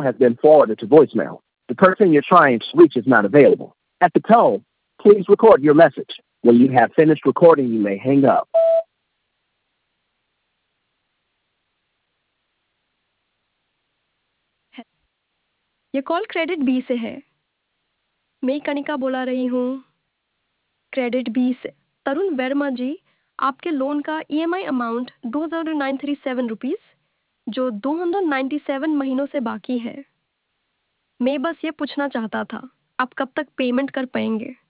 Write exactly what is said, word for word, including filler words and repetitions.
has been forwarded to voicemail. The person you're trying to reach is not available. At the tone, please record your message. When you have finished recording, you may hang up. ये call credit B से है। मैं कनिका बोला रही हूँ credit B से। तरुण वर्मा जी, आपके loan का ईएमआई अमाउंट दो हज़ार नौ सौ सैंतीस रुपीस जो दो सौ सत्तानवे महीनों से बाकी है। मैं बस ये पूछना चाहता था, आप कब तक पेमेंट कर पाएंगे?